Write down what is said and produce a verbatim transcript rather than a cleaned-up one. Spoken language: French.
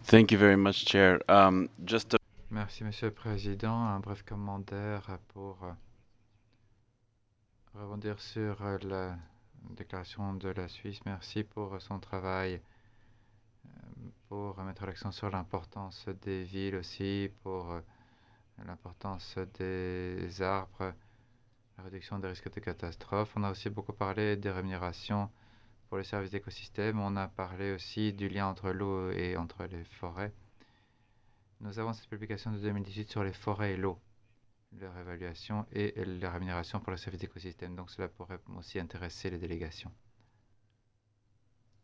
Thank you very much, Chair. Um, just a Merci, Monsieur le Président. Un bref commentaire pour euh, rebondir sur euh, la déclaration de la Suisse. Merci pour euh, son travail, pour mettre l'accent sur l'importance des villes aussi, pour euh, l'importance des arbres, la réduction des risques de catastrophes. On a aussi beaucoup parlé des rémunérations pour les services d'écosystème. On a parlé aussi du lien entre l'eau et entre les forêts. Nous avons cette publication de deux mille dix-huit sur les forêts et l'eau, leur évaluation et la rémunération pour le service d'écosystème. Donc cela pourrait aussi intéresser les délégations.